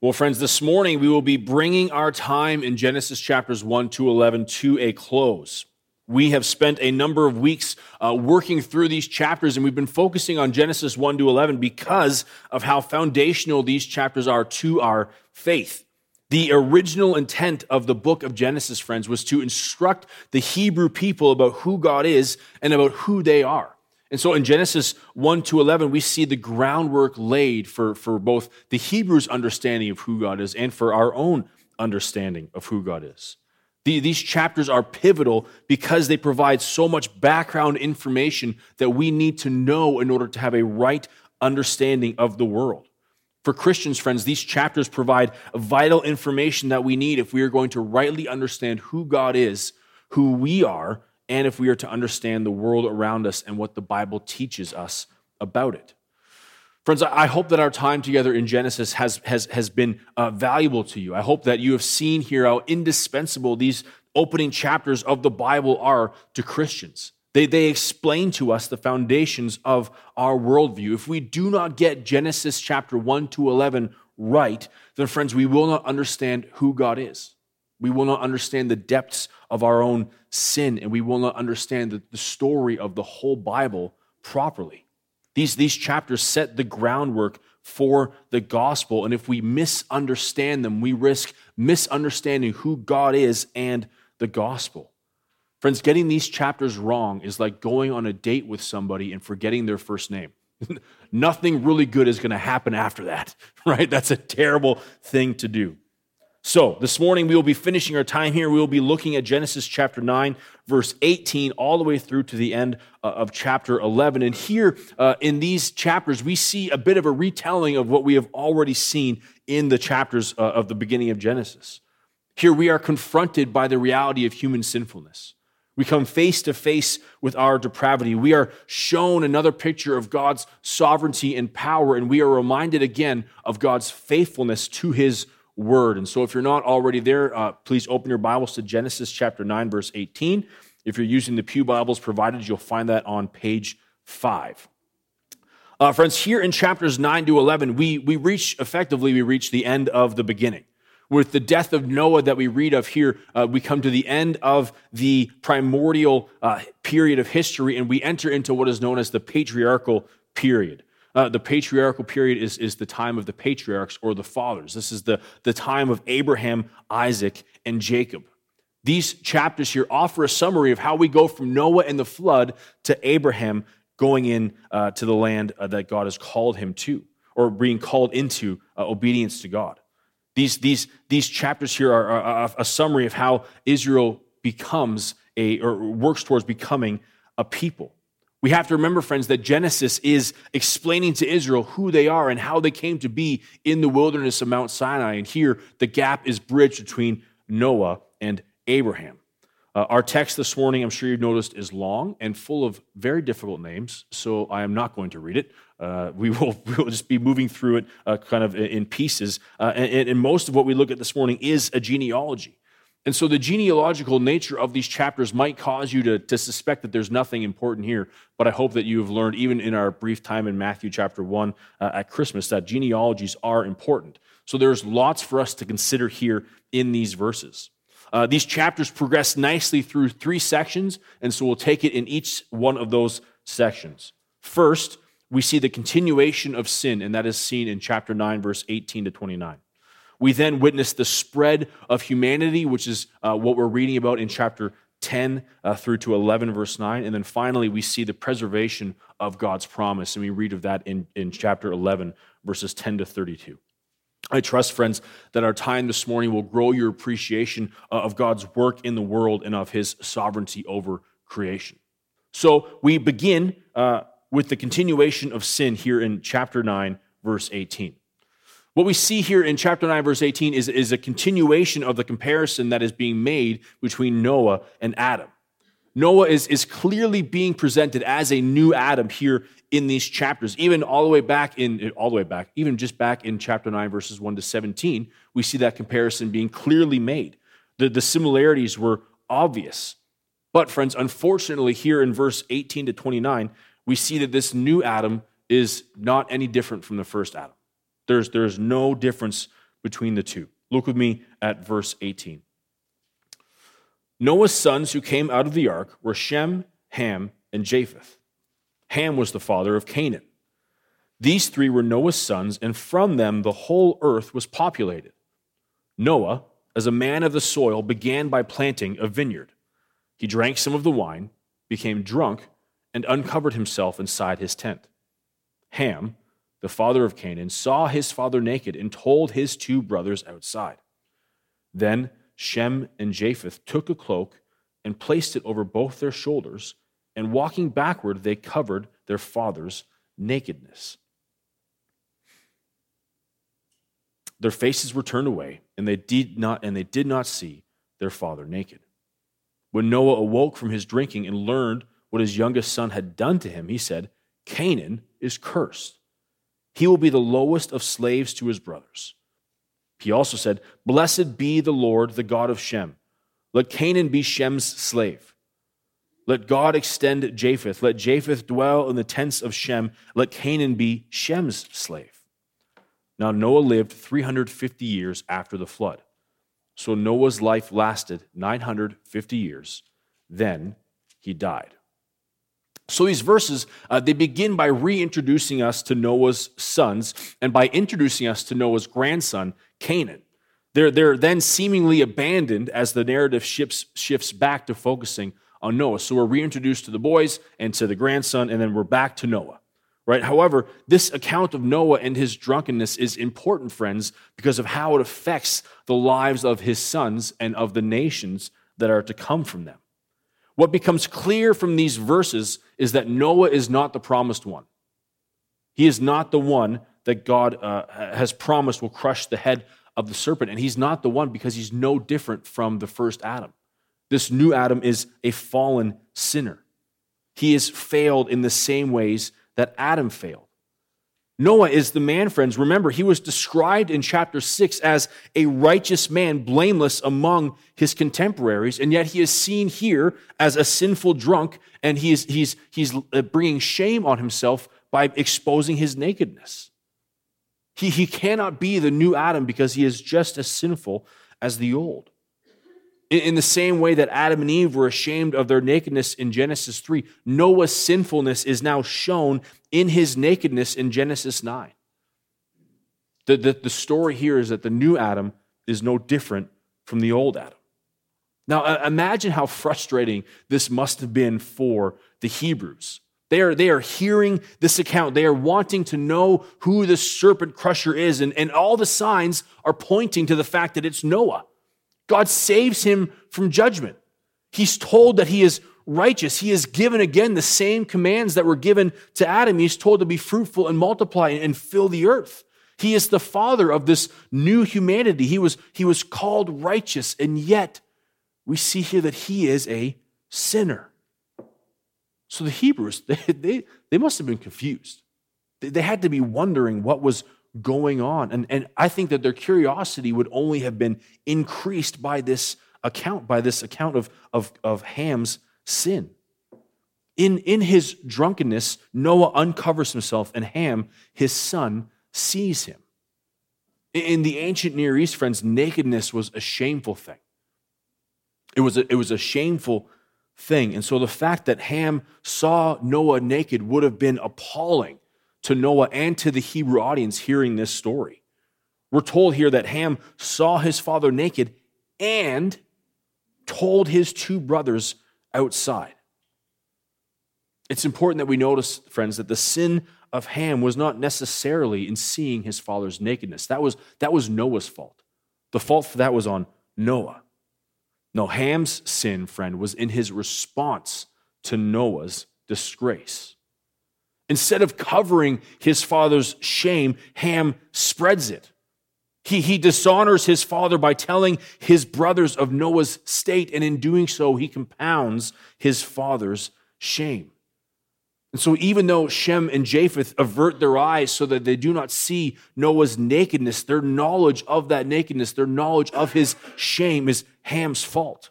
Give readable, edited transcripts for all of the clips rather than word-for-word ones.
Well, friends, this morning we will be bringing our time in Genesis chapters 1 to 11 to a close. We have spent a number of weeks working through these chapters, and we've been focusing on Genesis 1 to 11 because of how foundational these chapters are to our faith. The original intent of the book of Genesis, friends, was to instruct the Hebrew people about who God is and about who they are. And so in Genesis 1 to 11, we see the groundwork laid for both the Hebrews' understanding of who God is and for our own understanding of who God is. These chapters are pivotal because they provide so much background information that we need to know in order to have a right understanding of the world. For Christians, friends, these chapters provide vital information that we need if we are going to rightly understand who God is, who we are, and if we are to understand the world around us and what the Bible teaches us about it. Friends, I hope that our time together in Genesis has been valuable to you. I hope that you have seen here how indispensable these opening chapters of the Bible are to Christians. They explain to us the foundations of our worldview. If we do not get Genesis chapter 1 to 11 right, then friends, we will not understand who God is. We will not understand the depths of our own sin, and we will not understand the story of the whole Bible properly. These chapters set the groundwork for the gospel, and if we misunderstand them, we risk misunderstanding who God is and the gospel. Friends, getting these chapters wrong is like going on a date with somebody and forgetting their first name. Nothing really good is going to happen after that, right? That's a terrible thing to do. So, this morning we will be finishing our time here. We will be looking at Genesis chapter 9, verse 18, all the way through to the end of chapter 11. And here in these chapters, we see a bit of a retelling of what we have already seen in the chapters of the beginning of Genesis. Here we are confronted by the reality of human sinfulness. We come face to face with our depravity. We are shown another picture of God's sovereignty and power, and we are reminded again of God's faithfulness to his word. And so if you're not already there, please open your Bibles to Genesis chapter 9, verse 18. If you're using the Pew Bibles provided, you'll find that on page 5. Friends, here in chapters 9 to 11, we reach the end of the beginning. With the death of Noah that we read of here, we come to the end of the primordial period of history, and we enter into what is known as the patriarchal period. The patriarchal period is the time of the patriarchs or the fathers. This is the time of Abraham, Isaac, and Jacob. These chapters here offer a summary of how we go from Noah and the flood to Abraham going in to the land that God has called him to, or being called into obedience to God. These chapters here are a summary of how Israel works towards becoming a people. We have to remember, friends, that Genesis is explaining to Israel who they are and how they came to be in the wilderness of Mount Sinai. And here, the gap is bridged between Noah and Abraham. Our text this morning, I'm sure you've noticed, is long and full of very difficult names, so I am not going to read it. We will just be moving through it kind of in pieces. And most of what we look at this morning is a genealogy. And so the genealogical nature of these chapters might cause you to suspect that there's nothing important here, but I hope that you have learned, even in our brief time in Matthew chapter 1 at Christmas, that genealogies are important. So there's lots for us to consider here in these verses. These chapters progress nicely through 3 sections, and so we'll take it in each one of those sections. First, we see the continuation of sin, and that is seen in chapter 9, verse 18 to 29. We then witness the spread of humanity, which is what we're reading about in chapter 10 through to 11, verse 9. And then finally, we see the preservation of God's promise, and we read of that in chapter 11, verses 10 to 32. I trust, friends, that our time this morning will grow your appreciation of God's work in the world and of his sovereignty over creation. So we begin with the continuation of sin here in chapter 9, verse 18. What we see here in chapter 9, verse 18 is a continuation of the comparison that is being made between Noah and Adam. Noah is clearly being presented as a new Adam here in these chapters. Even even just back in chapter 9, verses 1 to 17, we see that comparison being clearly made. The similarities were obvious. But friends, unfortunately here in verse 18 to 29, we see that this new Adam is not any different from the first Adam. There's no difference between the two. Look with me at verse 18. Noah's sons who came out of the ark were Shem, Ham, and Japheth. Ham was the father of Canaan. These three were Noah's sons, and from them the whole earth was populated. Noah, as a man of the soil, began by planting a vineyard. He drank some of the wine, became drunk, and uncovered himself inside his tent. Ham, the father of Canaan, saw his father naked and told his two brothers outside. Then Shem and Japheth took a cloak and placed it over both their shoulders, and walking backward, they covered their father's nakedness. Their faces were turned away, and they did not see their father naked. When Noah awoke from his drinking and learned what his youngest son had done to him, he said, "Canaan is cursed. He will be the lowest of slaves to his brothers." He also said, "Blessed be the Lord, the God of Shem. Let Canaan be Shem's slave. Let God extend Japheth. Let Japheth dwell in the tents of Shem. Let Canaan be Shem's slave." Now Noah lived 350 years after the flood. So Noah's life lasted 950 years. Then he died. So these verses, they begin by reintroducing us to Noah's sons and by introducing us to Noah's grandson, Canaan. They're then seemingly abandoned as the narrative shifts back to focusing on Noah. So we're reintroduced to the boys and to the grandson, and then we're back to Noah. Right? However, this account of Noah and his drunkenness is important, friends, because of how it affects the lives of his sons and of the nations that are to come from them. What becomes clear from these verses is that Noah is not the promised one. He is not the one that God has promised will crush the head of the serpent, and he's not the one because he's no different from the first Adam. This new Adam is a fallen sinner. He has failed in the same ways that Adam failed. Noah is the man, friends. Remember, he was described in chapter 6 as a righteous man, blameless among his contemporaries, and yet he is seen here as a sinful drunk, and he's bringing shame on himself by exposing his nakedness. He cannot be the new Adam because he is just as sinful as the old. In the same way that Adam and Eve were ashamed of their nakedness in Genesis 3, Noah's sinfulness is now shown in his nakedness in Genesis 9. The story here is that the new Adam is no different from the old Adam. Now, imagine how frustrating this must have been for the Hebrews. They are hearing this account. They are wanting to know who the serpent crusher is, and all the signs are pointing to the fact that it's Noah. God saves him from judgment. He's told that he is righteous. He is given again the same commands that were given to Adam. He's told to be fruitful and multiply and fill the earth. He is the father of this new humanity. He was called righteous, and yet we see here that he is a sinner. So the Hebrews, they must have been confused. They had to be wondering what was going on. And I think that their curiosity would only have been increased by this account of Ham's sin. In his drunkenness, Noah uncovers himself, and Ham, his son, sees him. In the ancient Near East, friends, nakedness was a shameful thing. It was a shameful thing. And so the fact that Ham saw Noah naked would have been appalling to Noah and to the Hebrew audience hearing this story. We're told here that Ham saw his father naked and told his two brothers outside. It's important that we notice, friends, that the sin of Ham was not necessarily in seeing his father's nakedness. That was Noah's fault. The fault for that was on Noah. No, Ham's sin, friend, was in his response to Noah's disgrace. Instead of covering his father's shame, Ham spreads it. He dishonors his father by telling his brothers of Noah's state, and in doing so, he compounds his father's shame. And so even though Shem and Japheth avert their eyes so that they do not see Noah's nakedness, their knowledge of that nakedness, their knowledge of his shame is Ham's fault.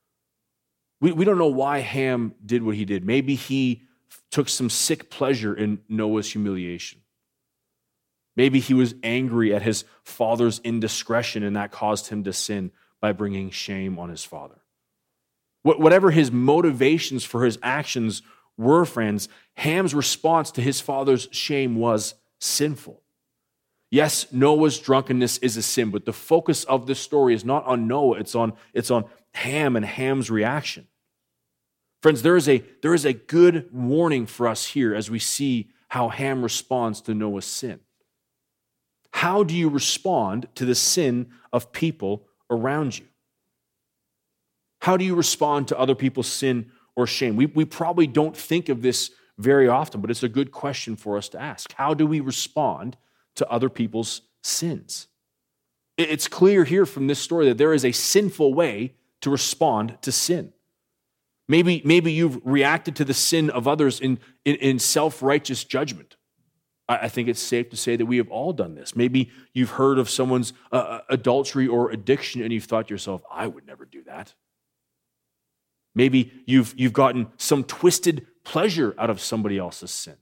We don't know why Ham did what he did. Maybe he took some sick pleasure in Noah's humiliation. Maybe he was angry at his father's indiscretion, and that caused him to sin by bringing shame on his father. Whatever his motivations for his actions were, friends, Ham's response to his father's shame was sinful. Yes, Noah's drunkenness is a sin, but the focus of this story is not on Noah, it's on Ham and Ham's reaction. Friends, there is a good warning for us here as we see how Ham responds to Noah's sin. How do you respond to the sin of people around you? How do you respond to other people's sin or shame? We probably don't think of this very often, but it's a good question for us to ask. How do we respond to other people's sins? It's clear here from this story that there is a sinful way to respond to sin. Maybe you've reacted to the sin of others in self-righteous judgment. I think it's safe to say that we have all done this. Maybe you've heard of someone's adultery or addiction and you've thought to yourself, I would never do that. Maybe you've gotten some twisted pleasure out of somebody else's sin.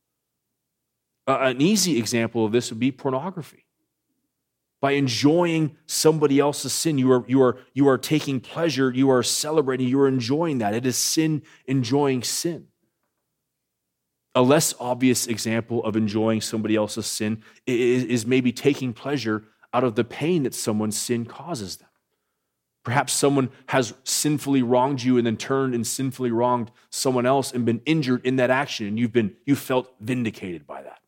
An easy example of this would be pornography. By enjoying somebody else's sin, you are taking pleasure, you are celebrating, you are enjoying that. It is sin enjoying sin. A less obvious example of enjoying somebody else's sin is maybe taking pleasure out of the pain that someone's sin causes them. Perhaps someone has sinfully wronged you and then turned and sinfully wronged someone else and been injured in that action, and you've felt vindicated by that.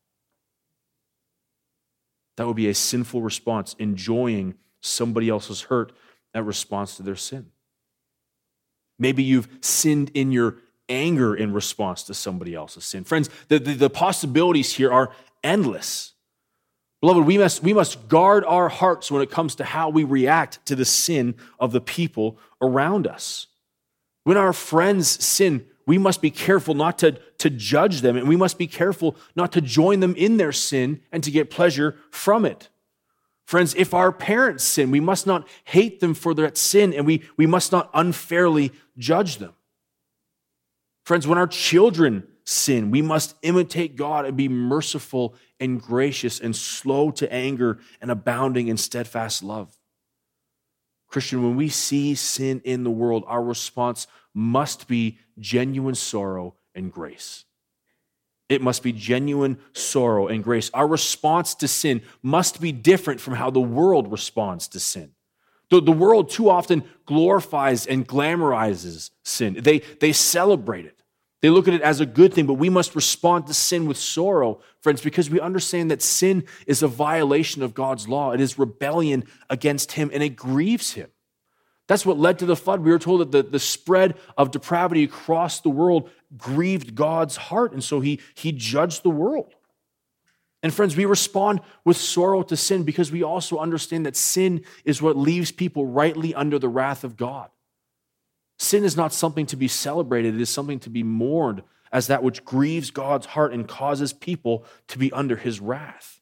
That would be a sinful response, enjoying somebody else's hurt in response to their sin. Maybe you've sinned in your anger in response to somebody else's sin. Friends, the possibilities here are endless. Beloved, we must guard our hearts when it comes to how we react to the sin of the people around us. When our friends sin, we must be careful not to judge them, and we must be careful not to join them in their sin and to get pleasure from it. Friends, if our parents sin, we must not hate them for that sin, and we must not unfairly judge them. Friends, when our children sin, we must imitate God and be merciful and gracious and slow to anger and abounding in steadfast love. Christian, when we see sin in the world, our response must be genuine sorrow and grace. It must be genuine sorrow and grace. Our response to sin must be different from how the world responds to sin. The world too often glorifies and glamorizes sin. They celebrate it. They look at it as a good thing, but we must respond to sin with sorrow, friends, because we understand that sin is a violation of God's law. It is rebellion against Him, and it grieves Him. That's what led to the flood. We were told that the spread of depravity across the world grieved God's heart, and so He judged the world. And friends, we respond with sorrow to sin because we also understand that sin is what leaves people rightly under the wrath of God. Sin is not something to be celebrated. It is something to be mourned as that which grieves God's heart and causes people to be under His wrath.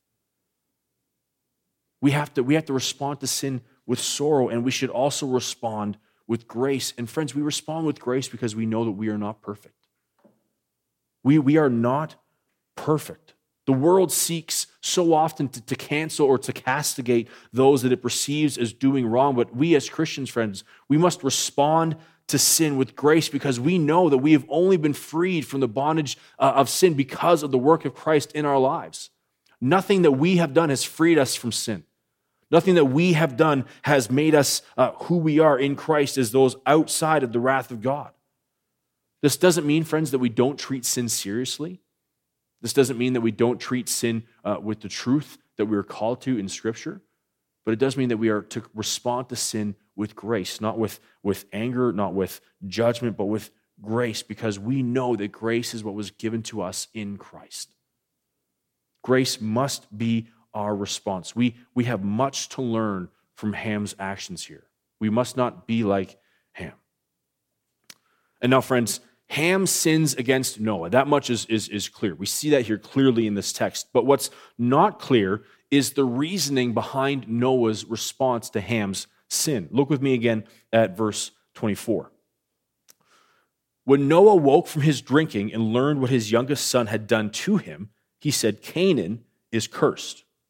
We have to respond to sin with sorrow, and we should also respond with grace. And friends, we respond with grace because we know that we are not perfect. We are not perfect. The world seeks so often to cancel or to castigate those that it perceives as doing wrong, but we as Christians, friends, we must respond to sin with grace because we know that we have only been freed from the bondage of sin because of the work of Christ in our lives. Nothing that we have done has freed us from sin. Nothing that we have done has made us who we are in Christ as those outside of the wrath of God. This doesn't mean, friends, that we don't treat sin seriously. This doesn't mean that we don't treat sin with the truth that we are called to in Scripture, but it does mean that we are to respond to sin with grace, not with anger, not with judgment, but with grace, because we know that grace is what was given to us in Christ. Grace must be our response. We have much to learn from Ham's actions here. We must not be like Ham. And now, friends, Ham sins against Noah. That much is clear. We see that here clearly in this text. But what's not clear is the reasoning behind Noah's response to Ham's sin. Look with me again at verse 24. When Noah woke from his drinking and learned what his youngest son had done to him, he said, Canaan is cursed.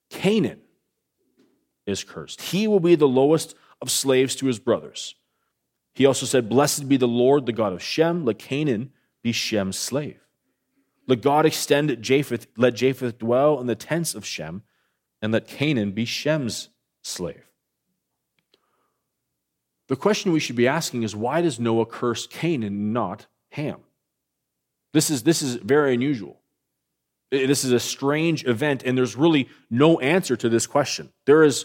Canaan is cursed. He will be the lowest of slaves to his brothers. He also said, blessed be the Lord, the God of Shem. Let Canaan be Shem's slave. Let God extend Japheth, let Japheth dwell in the tents of Shem, and let Canaan be Shem's slave. The question we should be asking is, why does Noah curse Canaan, not Ham? This is very unusual. This is a strange event, and there's really no answer to this question. There is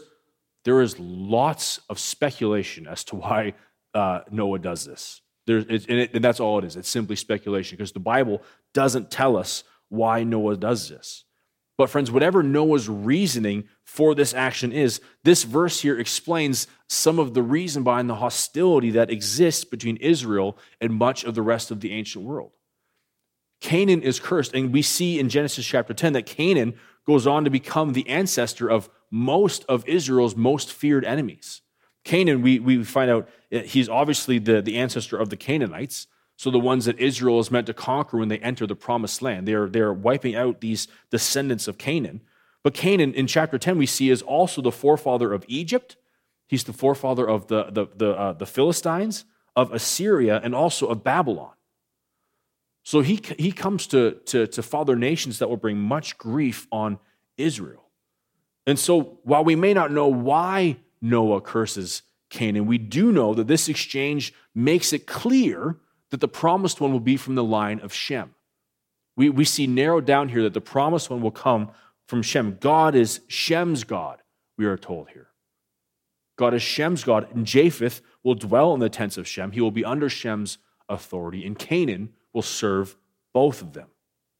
lots of speculation as to why Noah does this. And that's all it is. It's simply speculation, because the Bible doesn't tell us why Noah does this. But friends, whatever Noah's reasoning for this action is, this verse here explains some of the reason behind the hostility that exists between Israel and much of the rest of the ancient world. Canaan is cursed, and we see in Genesis chapter 10 that Canaan goes on to become the ancestor of most of Israel's most feared enemies. Canaan, we find out he's obviously the ancestor of the Canaanites, so the ones that Israel is meant to conquer when they enter the promised land. They're wiping out these descendants of Canaan. But Canaan, in chapter 10, we see is also the forefather of Egypt. He's the forefather of the Philistines, of Assyria, and also of Babylon. So he comes to father nations that will bring much grief on Israel. And so while we may not know why Noah curses Canaan, we do know that this exchange makes it clear that the promised one will be from the line of Shem. We see narrowed down here that the promised one will come from Shem. God is Shem's God, we are told here. God is Shem's God, and Japheth will dwell in the tents of Shem. He will be under Shem's authority, and Canaan will serve both of them.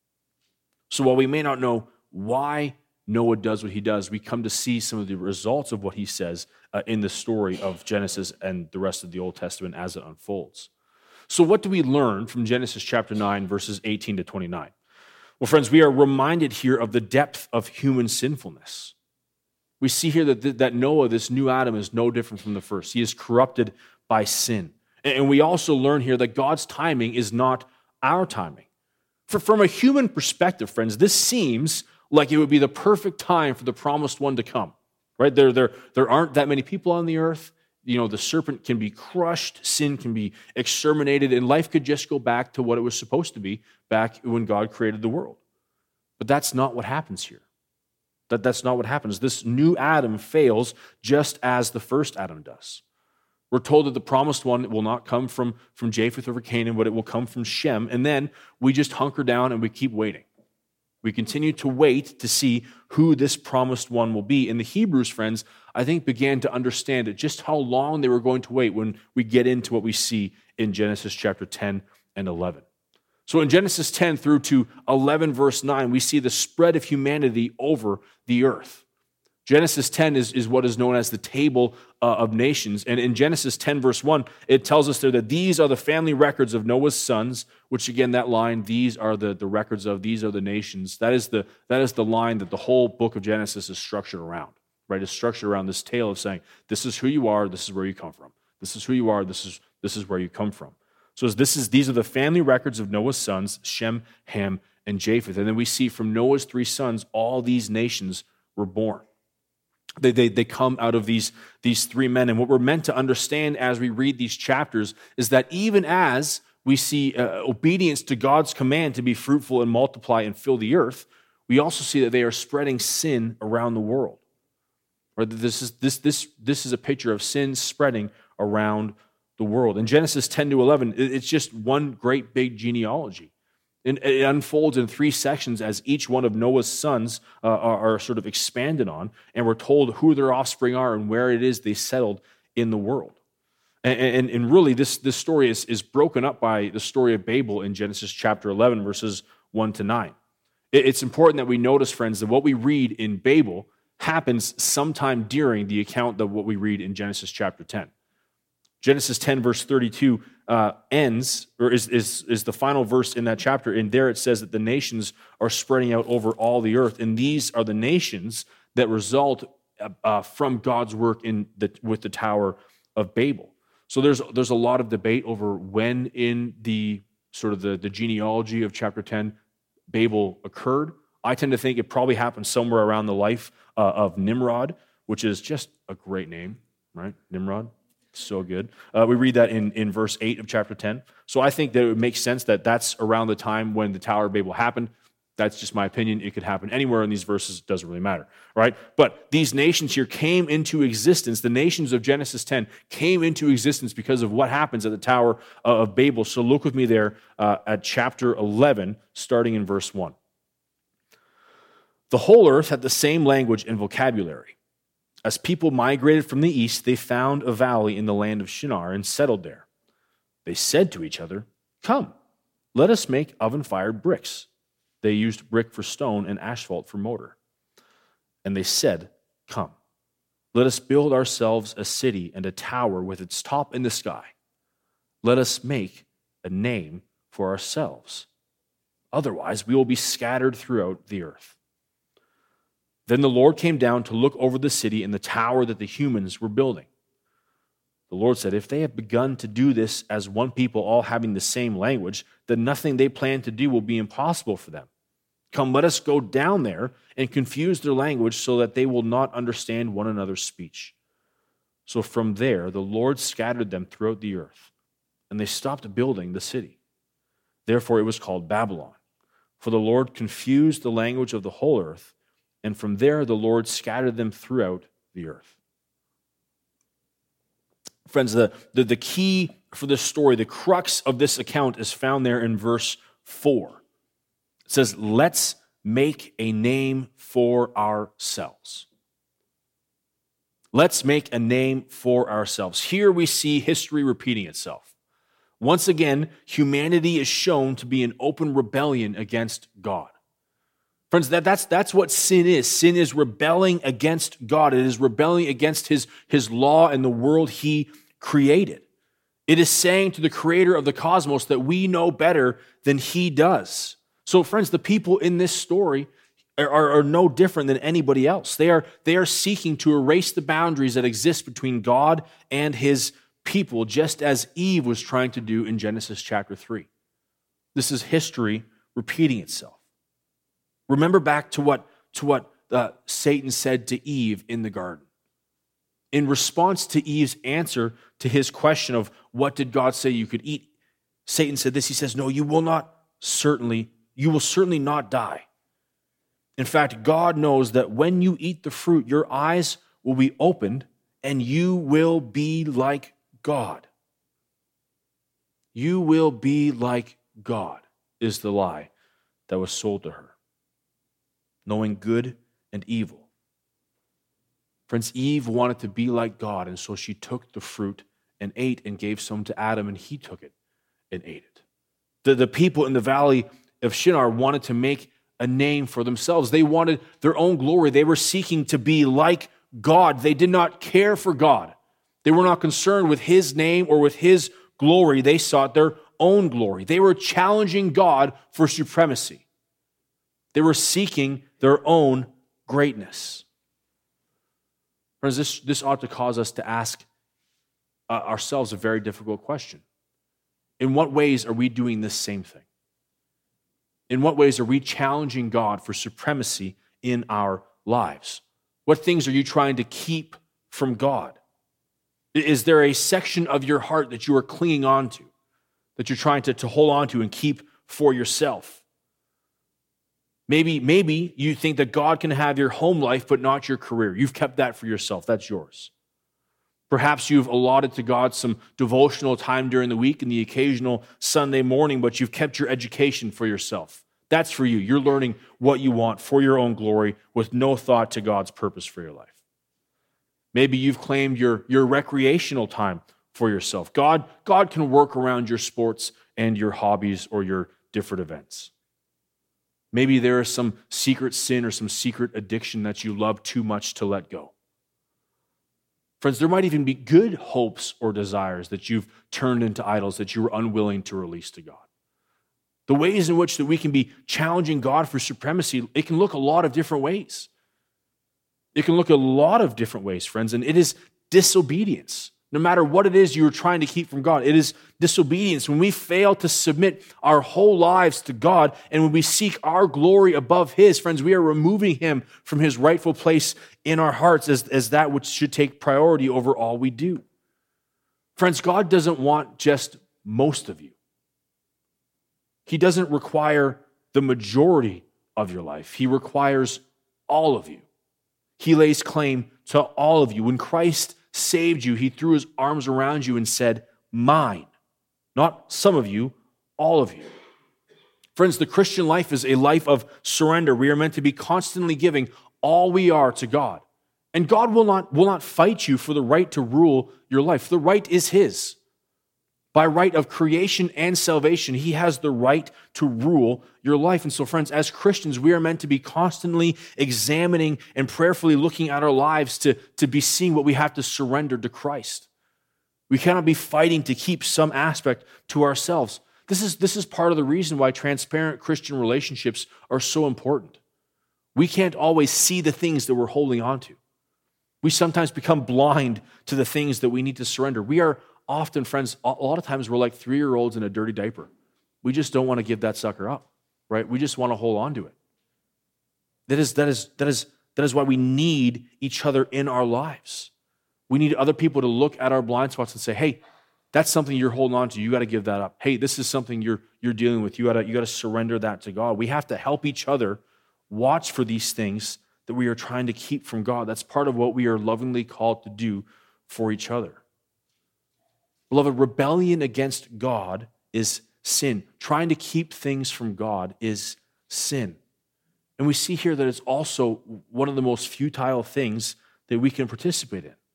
So while we may not know why Noah does what he does, we come to see some of the results of what he says in the story of Genesis and the rest of the Old Testament as it unfolds. So what do we learn from Genesis chapter 9, verses 18 to 29? Well, friends, we are reminded here of the depth of human sinfulness. We see here that Noah, this new Adam, is no different from the first. He is corrupted by sin. And we also learn here that God's timing is not our timing. From a human perspective, friends, this seems like it would be the perfect time for the promised one to come. Right? There aren't that many people on the earth. You know, the serpent can be crushed, sin can be exterminated, and life could just go back to what it was supposed to be back when God created the world. But that's not what happens here. That's not what happens. This new Adam fails just as the first Adam does. We're told that the promised one will not come from Japheth or Canaan, but it will come from Shem, and then we just hunker down and we keep waiting. We continue to wait to see who this promised one will be. And the Hebrews, friends, I think began to understand just how long they were going to wait when we get into what we see in Genesis chapter 10 and 11. So in Genesis 10 through to 11 verse 9, we see the spread of humanity over the earth. Genesis 10 is what is known as the table of nations. And in Genesis 10 verse 1, it tells us there that these are the family records of Noah's sons, which again, that line, these are the records of, these are the nations. That is the line that the whole book of Genesis is structured around, right? It's structured around this tale of saying, this is who you are, this is where you come from. This is who you are, this is where you come from. So these are the family records of Noah's sons, Shem, Ham, and Japheth. And then we see from Noah's three sons, all these nations were born. They come out of these three men. And what we're meant to understand as we read these chapters is that even as we see obedience to God's command to be fruitful and multiply and fill the earth, we also see that they are spreading sin around the world. Right? This is a picture of sin spreading around the world. In Genesis 10 to 11, it's just one great big genealogy. And it unfolds in three sections as each one of Noah's sons are sort of expanded on, and we're told who their offspring are and where it is they settled in the world. And really, this story is broken up by the story of Babel in Genesis chapter 11, verses 1 to 9. It's important that we notice, friends, that what we read in Babel happens sometime during the account of what we read in Genesis chapter 10. Genesis 10, verse 32 ends, or is the final verse in that chapter, and there it says that the nations are spreading out over all the earth, and these are the nations that result from God's work with the Tower of Babel. So there's a lot of debate over when in the sort of the genealogy of chapter 10 Babel occurred. I tend to think it probably happened somewhere around the life of Nimrod, which is just a great name, right? Nimrod, so good. We read that in verse 8 of chapter 10. So I think that it would make sense that that's around the time when the Tower of Babel happened. That's just my opinion. It could happen anywhere in these verses. It doesn't really matter, right? But these nations here came into existence. The nations of Genesis 10 came into existence because of what happens at the Tower of Babel. So look with me there at chapter 11, starting in verse 1. The whole earth had the same language and vocabulary. As people migrated from the east, they found a valley in the land of Shinar and settled there. They said to each other, "Come, let us make oven-fired bricks." They used brick for stone and asphalt for mortar. And they said, "Come, let us build ourselves a city and a tower with its top in the sky. Let us make a name for ourselves. Otherwise, we will be scattered throughout the earth." Then the Lord came down to look over the city and the tower that the humans were building. The Lord said, "If they have begun to do this as one people, all having the same language, then nothing they plan to do will be impossible for them. Come, let us go down there and confuse their language so that they will not understand one another's speech." So from there, the Lord scattered them throughout the earth, and they stopped building the city. Therefore, it was called Babylon, for the Lord confused the language of the whole earth, and from there, the Lord scattered them throughout the earth. Friends, the key for this story, the crux of this account is found there in verse 4. It says, "Let's make a name for ourselves." Let's make a name for ourselves. Here we see history repeating itself. Once again, humanity is shown to be in open rebellion against God. Friends, that's what sin is. Sin is rebelling against God. It is rebelling against his law and the world he created. It is saying to the creator of the cosmos that we know better than he does. So, friends, the people in this story are no different than anybody else. They are seeking to erase the boundaries that exist between God and his people, just as Eve was trying to do in Genesis chapter 3. This is history repeating itself. Remember back to what Satan said to Eve in the garden. In response to Eve's answer to his question of what did God say you could eat, Satan said this. He says, "No, you will certainly not die. In fact, God knows that when you eat the fruit, your eyes will be opened and you will be like God." You will be like God is the lie that was sold to her, knowing good and evil. Friends, Eve wanted to be like God, and so she took the fruit and ate and gave some to Adam, and he took it and ate it. The people in the valley of Shinar wanted to make a name for themselves. They wanted their own glory. They were seeking to be like God. They did not care for God. They were not concerned with his name or with his glory. They sought their own glory. They were challenging God for supremacy. They were seeking their own greatness. Friends, this ought to cause us to ask ourselves a very difficult question. In what ways are we doing this same thing? In what ways are we challenging God for supremacy in our lives? What things are you trying to keep from God? Is there a section of your heart that you are clinging on to, that you're trying to hold on to and keep for yourself? Maybe you think that God can have your home life, but not your career. You've kept that for yourself. That's yours. Perhaps you've allotted to God some devotional time during the week and the occasional Sunday morning, but you've kept your education for yourself. That's for you. You're learning what you want for your own glory with no thought to God's purpose for your life. Maybe you've claimed your recreational time for yourself. God can work around your sports and your hobbies or your different events. Maybe there is some secret sin or some secret addiction that you love too much to let go. Friends, there might even be good hopes or desires that you've turned into idols that you were unwilling to release to God. The ways in which that we can be challenging God for supremacy, it can look a lot of different ways. It can look a lot of different ways, friends, and it is disobedience. No matter what it is you're trying to keep from God, it is disobedience. When we fail to submit our whole lives to God and when we seek our glory above His, friends, we are removing Him from His rightful place in our hearts as that which should take priority over all we do. Friends, God doesn't want just most of you. He doesn't require the majority of your life. He requires all of you. He lays claim to all of you. When Christ saved you, He threw His arms around you and said, mine. Not some of you, all of you. Friends, the Christian life is a life of surrender. We are meant to be constantly giving all we are to God. And God will not fight you for the right to rule your life. The right is His. By right of creation and salvation, He has the right to rule your life. And so, friends, as Christians, we are meant to be constantly examining and prayerfully looking at our lives to be seeing what we have to surrender to Christ. We cannot be fighting to keep some aspect to ourselves. This is part of the reason why transparent Christian relationships are so important. We can't always see the things that we're holding on to. We sometimes become blind to the things that we need to surrender. We are often, friends, a lot of times we're like 3-year-olds in a dirty diaper. We just don't want to give that sucker up, right? We just want to hold on to it. That is why we need each other in our lives. We need other people to look at our blind spots and say, hey, that's something you're holding on to. You got to give that up. Hey, this is something you're dealing with. You got to surrender that to God. We have to help each other watch for these things that we are trying to keep from God. That's part of what we are lovingly called to do for each other. Beloved, rebellion against God is sin. Trying to keep things from God is sin. And we see here that it's also one of the most futile things that we can participate in.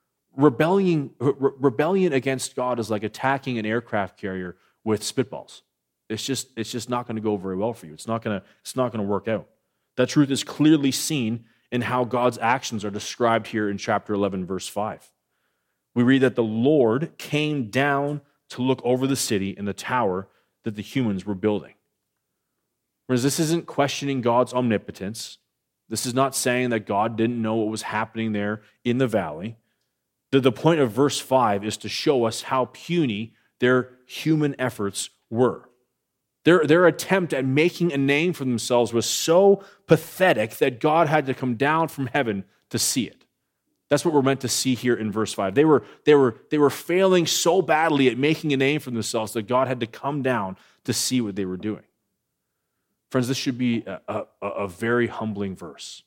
Rebellion against God is like attacking an aircraft carrier with spitballs. It's just not going to go very well for you. It's not going to work out. That truth is clearly seen in how God's actions are described here in chapter 11, verse 5. We read that the Lord came down to look over the city and the tower that the humans were building. Whereas this isn't questioning God's omnipotence. This is not saying that God didn't know what was happening there in the valley. The point of verse 5 is to show us how puny their human efforts were. Their attempt at making a name for themselves was so pathetic that God had to come down from heaven to see it. That's what we're meant to see here in verse 5. They were failing so badly at making a name for themselves that God had to come down to see what they were doing. Friends, this should be a very humbling verse.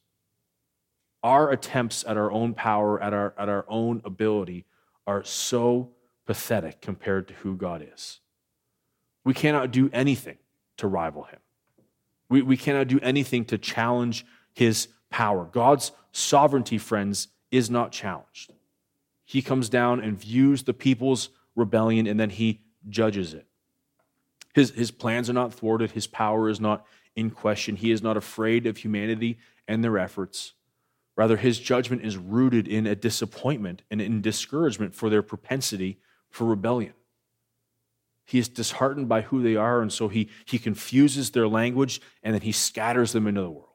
Our attempts at our own power, at our own ability, are so pathetic compared to who God is. We cannot do anything to rival Him. We cannot do anything to challenge His power. God's sovereignty, friends, is not challenged. He comes down and views the people's rebellion, and then He judges it. His plans are not thwarted. His power is not in question. He is not afraid of humanity and their efforts. Rather, His judgment is rooted in a disappointment and in discouragement for their propensity for rebellion. He is disheartened by who they are, and so he confuses their language, and then He scatters them into the world.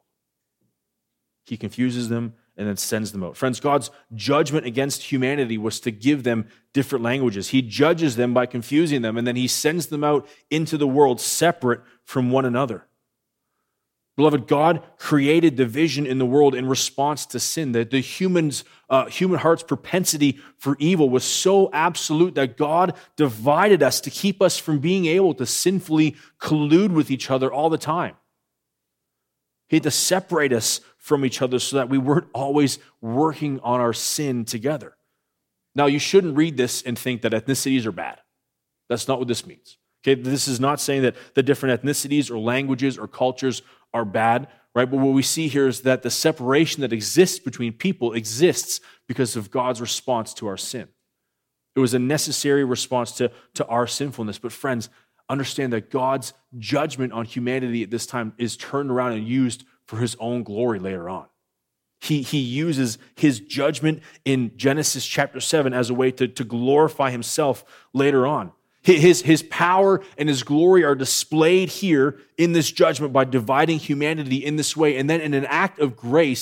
He confuses them and then sends them out. Friends, God's judgment against humanity was to give them different languages. He judges them by confusing them, and then He sends them out into the world separate from one another. Beloved, God created division in the world in response to sin. That the human heart's propensity for evil was so absolute that God divided us to keep us from being able to sinfully collude with each other all the time. He had to separate us from each other so that we weren't always working on our sin together. Now, you shouldn't read this and think that ethnicities are bad. That's not what this means. Okay, this is not saying that the different ethnicities or languages or cultures are bad, right? But what we see here is that the separation that exists between people exists because of God's response to our sin. It was a necessary response to our sinfulness. But friends, understand that God's judgment on humanity at this time is turned around and used for His own glory later on. He uses His judgment in Genesis chapter 7 as a way to glorify Himself later on. His power and His glory are displayed here in this judgment by dividing humanity in this way. And then in an act of grace,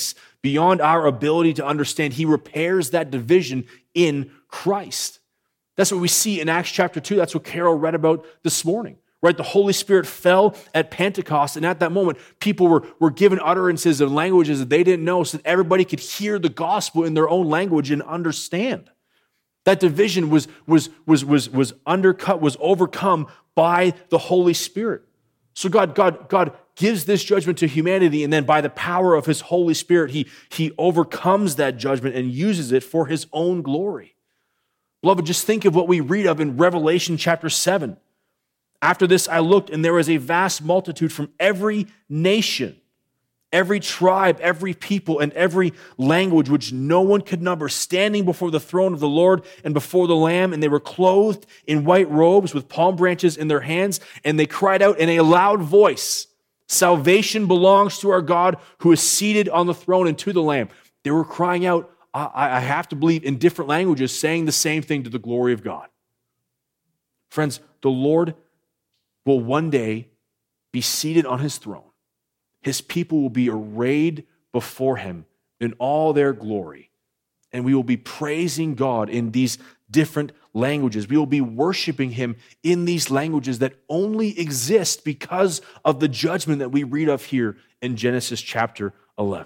beyond our ability to understand. He repairs that division in Christ. That's what we see in Acts chapter 2. That's what Carol read about this morning, right? The Holy Spirit fell at Pentecost, and at that moment, people were given utterances of languages that they didn't know so that everybody could hear the gospel in their own language and understand. That division was undercut, was overcome by the Holy Spirit. So God gives this judgment to humanity, and then by the power of his Holy Spirit, he overcomes that judgment and uses it for his own glory. Beloved, just think of what we read of in Revelation chapter 7. After this I looked, and there was a vast multitude from every nation, every tribe, every people, and every language, which no one could number, standing before the throne of the Lord and before the Lamb, and they were clothed in white robes with palm branches in their hands, and they cried out in a loud voice, "Salvation belongs to our God who is seated on the throne and to the Lamb." They were crying out, I have to believe, in different languages, saying the same thing to the glory of God. Friends, the Lord will one day be seated on his throne. His people will be arrayed before him in all their glory. And we will be praising God in these different languages. We will be worshiping him in these languages that only exist because of the judgment that we read of here in Genesis chapter 11.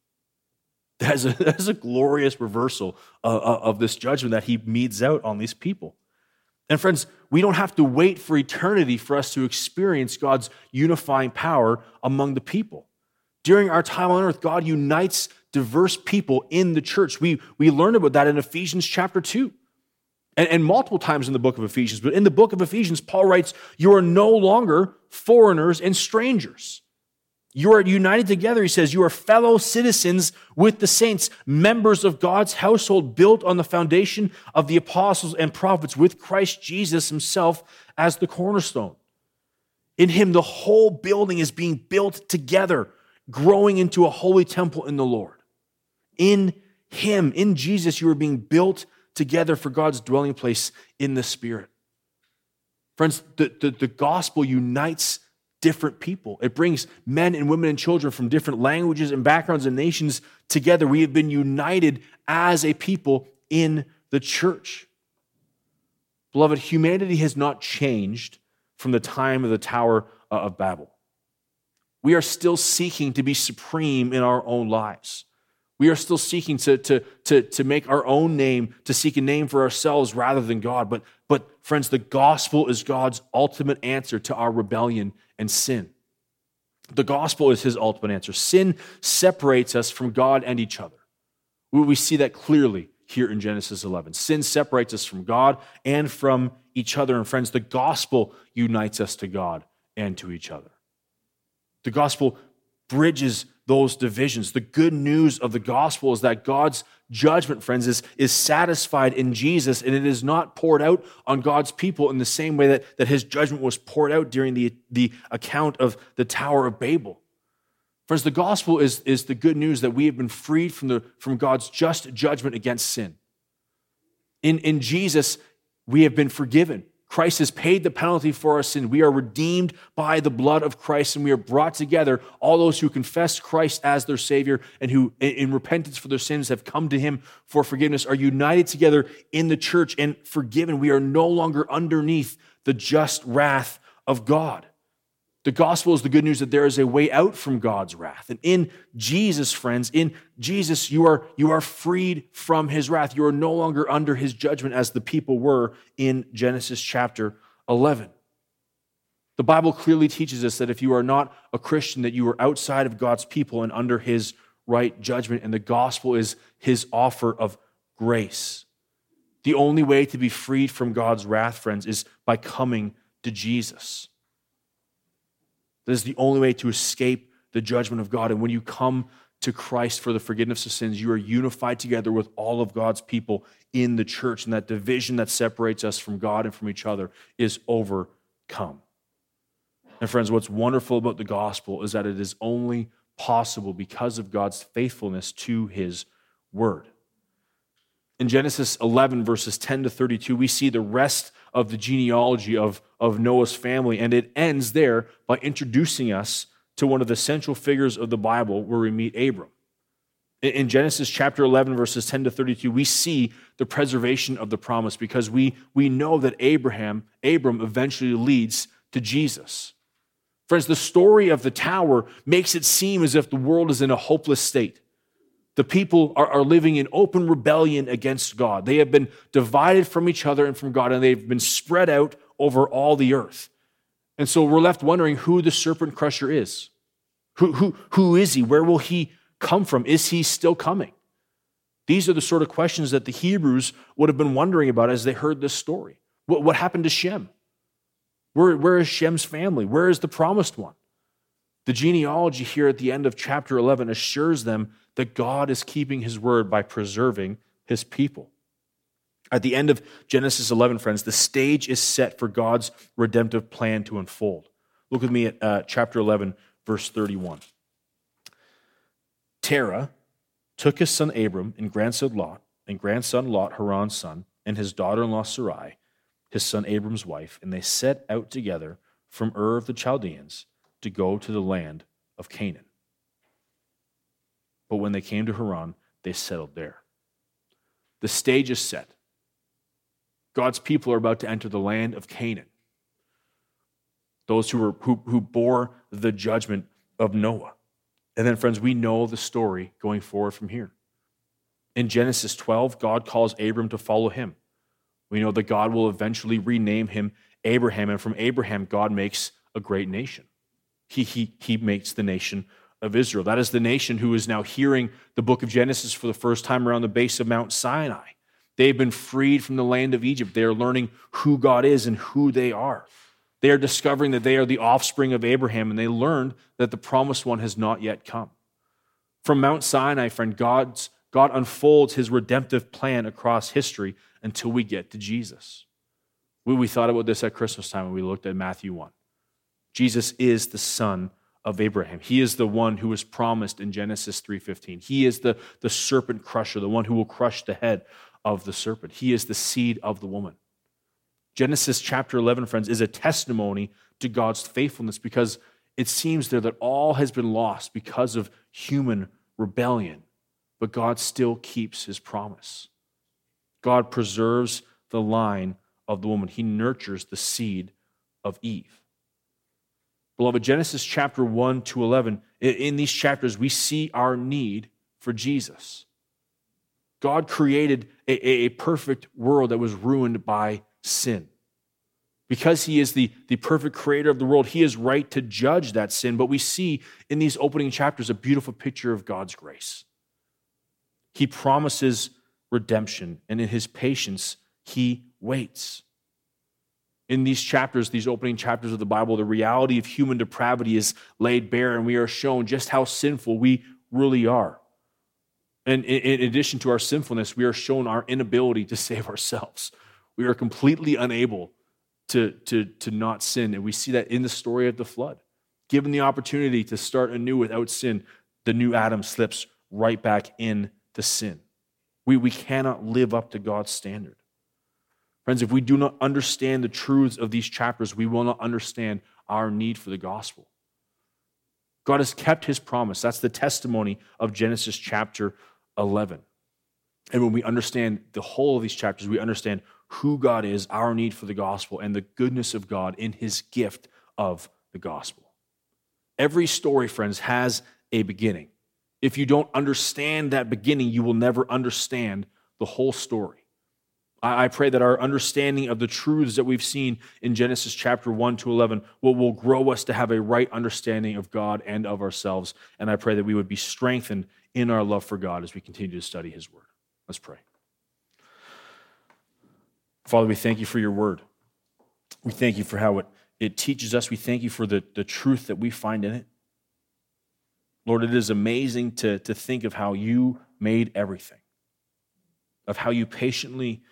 That's a glorious reversal of this judgment that he metes out on these people. And friends, we don't have to wait for eternity for us to experience God's unifying power among the people. During our time on earth, God unites diverse people in the church. We learned about that in Ephesians chapter 2 and multiple times in the book of Ephesians. But in the book of Ephesians, Paul writes, "You are no longer foreigners and strangers. You are united together," he says. "You are fellow citizens with the saints, members of God's household, built on the foundation of the apostles and prophets, with Christ Jesus himself as the cornerstone. In him, the whole building is being built together, growing into a holy temple in the Lord." In him, in Jesus, you are being built together for God's dwelling place in the Spirit. Friends, the gospel unites different people. It brings men and women and children from different languages and backgrounds and nations together. We have been united as a people in the church. Beloved, humanity has not changed from the time of the Tower of Babel. We are still seeking to be supreme in our own lives. We are still seeking to make our own name, to seek a name for ourselves rather than God. But friends, the gospel is God's ultimate answer to our rebellion and sin. The gospel is his ultimate answer. Sin separates us from God and each other. We see that clearly here in Genesis 11. Sin separates us from God and from each other. And friends, the gospel unites us to God and to each other. The gospel bridges those divisions. The good news of the gospel is that God's judgment, friends, is satisfied in Jesus, and it is not poured out on God's people in the same way that his judgment was poured out during the account of the Tower of Babel. Friends, the gospel is the good news that we have been freed from God's just judgment against sin. In Jesus, we have been forgiven. Christ has paid the penalty for our sin. We are redeemed by the blood of Christ, and we are brought together. All those who confess Christ as their Savior and who, in repentance for their sins, have come to him for forgiveness, are united together in the church and forgiven. We are no longer underneath the just wrath of God. The gospel is the good news that there is a way out from God's wrath. And in Jesus, friends, in Jesus, you are freed from his wrath. You are no longer under his judgment as the people were in Genesis chapter 11. The Bible clearly teaches us that if you are not a Christian, that you are outside of God's people and under his right judgment. And the gospel is his offer of grace. The only way to be freed from God's wrath, friends, is by coming to Jesus. That is the only way to escape the judgment of God. And when you come to Christ for the forgiveness of sins, you are unified together with all of God's people in the church. And that division that separates us from God and from each other is overcome. And friends, what's wonderful about the gospel is that it is only possible because of God's faithfulness to his word. In Genesis 11, verses 10 to 32, we see the rest of the genealogy of Noah's family, and it ends there by introducing us to one of the central figures of the Bible where we meet Abram. In Genesis chapter 11, verses 10 to 32, we see the preservation of the promise because we know that Abram eventually leads to Jesus. Friends, the story of the tower makes it seem as if the world is in a hopeless state. The people are living in open rebellion against God. They have been divided from each other and from God, and they've been spread out over all the earth. And so we're left wondering who the serpent crusher is. Who is he? Where will he come from? Is he still coming? These are the sort of questions that the Hebrews would have been wondering about as they heard this story. What happened to Shem? Where is Shem's family? Where is the promised one? The genealogy here at the end of chapter 11 assures them that God is keeping his word by preserving his people. At the end of Genesis 11, friends, the stage is set for God's redemptive plan to unfold. Look with me at chapter 11, verse 31. Terah took his son Abram and grandson Lot, Haran's son, and his daughter-in-law Sarai, his son Abram's wife, and they set out together from Ur of the Chaldeans to go to the land of Canaan. But when they came to Haran, they settled there. The stage is set. God's people are about to enter the land of Canaan. Those who bore the judgment of Noah. And then, friends, we know the story going forward from here. In Genesis 12, God calls Abram to follow him. We know that God will eventually rename him Abraham, and from Abraham, God makes a great nation. He makes the nation of Israel. That is the nation who is now hearing the book of Genesis for the first time around the base of Mount Sinai. They've been freed from the land of Egypt. They are learning who God is and who they are. They are discovering that they are the offspring of Abraham, and they learned that the promised one has not yet come. From Mount Sinai, friend, God unfolds his redemptive plan across history until we get to Jesus. We thought about this at Christmas time when we looked at Matthew 1. Jesus is the son of Abraham. He is the one who was promised in Genesis 3:15. He is the serpent crusher, the one who will crush the head of the serpent. He is the seed of the woman. Genesis chapter 11, friends, is a testimony to God's faithfulness because it seems there that all has been lost because of human rebellion, but God still keeps his promise. God preserves the line of the woman. He nurtures the seed of Eve. Beloved, Genesis chapter 1 to 11, in these chapters, we see our need for Jesus. God created a perfect world that was ruined by sin. Because he is the perfect creator of the world, he is right to judge that sin. But we see in these opening chapters a beautiful picture of God's grace. He promises redemption, and in his patience, he waits. In these chapters, these opening chapters of the Bible, the reality of human depravity is laid bare, and we are shown just how sinful we really are. And in addition to our sinfulness, we are shown our inability to save ourselves. We are completely unable to not sin. And we see that in the story of the flood. Given the opportunity to start anew without sin, the new Adam slips right back into sin. We cannot live up to God's standard. Friends, if we do not understand the truths of these chapters, we will not understand our need for the gospel. God has kept his promise. That's the testimony of Genesis chapter 11. And when we understand the whole of these chapters, we understand who God is, our need for the gospel, and the goodness of God in his gift of the gospel. Every story, friends, has a beginning. If you don't understand that beginning, you will never understand the whole story. I pray that our understanding of the truths that we've seen in Genesis chapter 1 to 11 will grow us to have a right understanding of God and of ourselves. And I pray that we would be strengthened in our love for God as we continue to study his word. Let's pray. Father, we thank you for your word. We thank you for how it teaches us. We thank you for the truth that we find in it. Lord, it is amazing to think of how you made everything, of how you patiently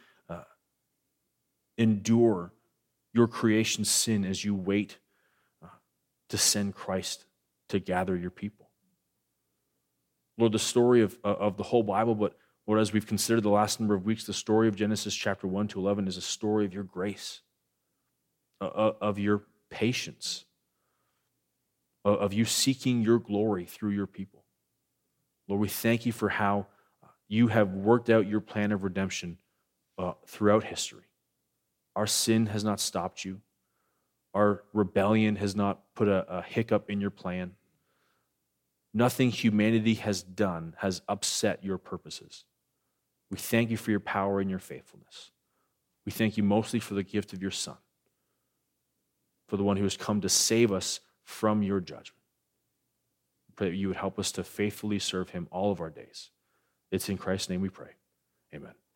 endure your creation's sin as you wait to send Christ to gather your people. Lord, the story of the whole Bible, but Lord, as we've considered the last number of weeks, the story of Genesis chapter 1 to 11 is a story of your grace, of your patience, of you seeking your glory through your people. Lord, we thank you for how you have worked out your plan of redemption throughout history. Our sin has not stopped you. Our rebellion has not put a hiccup in your plan. Nothing humanity has done has upset your purposes. We thank you for your power and your faithfulness. We thank you mostly for the gift of your Son, for the one who has come to save us from your judgment. We pray that you would help us to faithfully serve him all of our days. It's in Christ's name we pray. Amen.